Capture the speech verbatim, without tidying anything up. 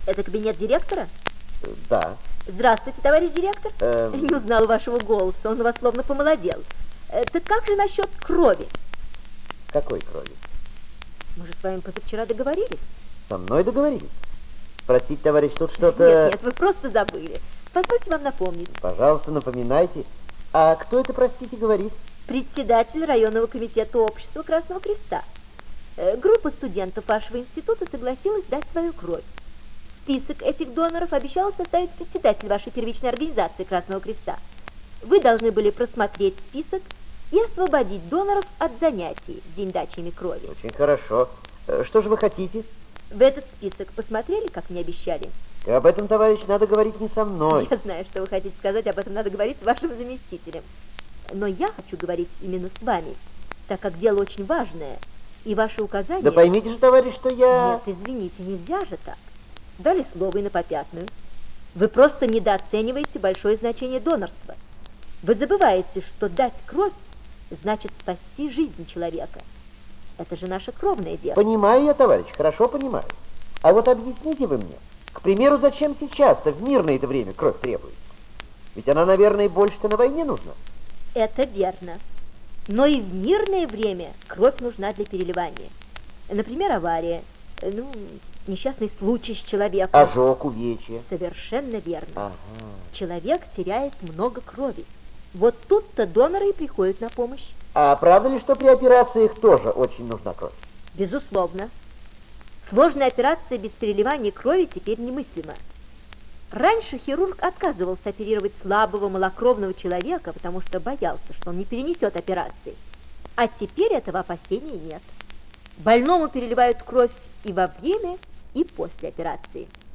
Это кабинет директора? Да. Здравствуйте, товарищ директор. Эм... Не узнал вашего голоса, он у вас словно помолодел. Так как же насчет крови? Какой крови? Мы же с вами позавчера договорились. Со мной договорились? Простите, товарищ, тут что-то... Нет, нет, вы просто забыли. Позвольте вам напомнить. Пожалуйста, напоминайте. А кто это, простите, говорит? Председатель районного комитета общества Красного Креста. Группа студентов вашего института согласилась дать свою кровь. Список этих доноров обещал составить председатель вашей первичной организации Красного Креста. Вы должны были просмотреть список и освободить доноров от занятий в день дачи ими крови. Очень хорошо. Что же вы хотите? Вы этот список посмотрели, как мне обещали? И об этом, товарищ, надо говорить не со мной. Я знаю, что вы хотите сказать, об этом надо говорить с вашим заместителем. Но я хочу говорить именно с вами, так как дело очень важное, и ваши указания... Да поймите же, товарищ, что я... Нет, извините, нельзя же так. Дали слово и на попятную. Вы просто недооцениваете большое значение донорства. Вы забываете, что дать кровь значит спасти жизнь человека. Это же наше кровное дело. Понимаю я, товарищ, хорошо понимаю. А вот объясните вы мне, к примеру, зачем сейчас-то в мирное это время кровь требуется? Ведь она, наверное, больше-то на войне нужна. Это верно. Но и в мирное время кровь нужна для переливания. Например, авария, ну, несчастный случай с человеком. Ожог, увечье. Совершенно верно. Ага. Человек теряет много крови. Вот тут-то доноры и приходят на помощь. А правда ли, что при операциях тоже очень нужна кровь? Безусловно. Сложная операция без переливания крови теперь немыслима. Раньше хирург отказывался оперировать слабого малокровного человека, потому что боялся, что он не перенесет операции. А теперь этого опасения нет. Больному переливают кровь и во время, и после операции.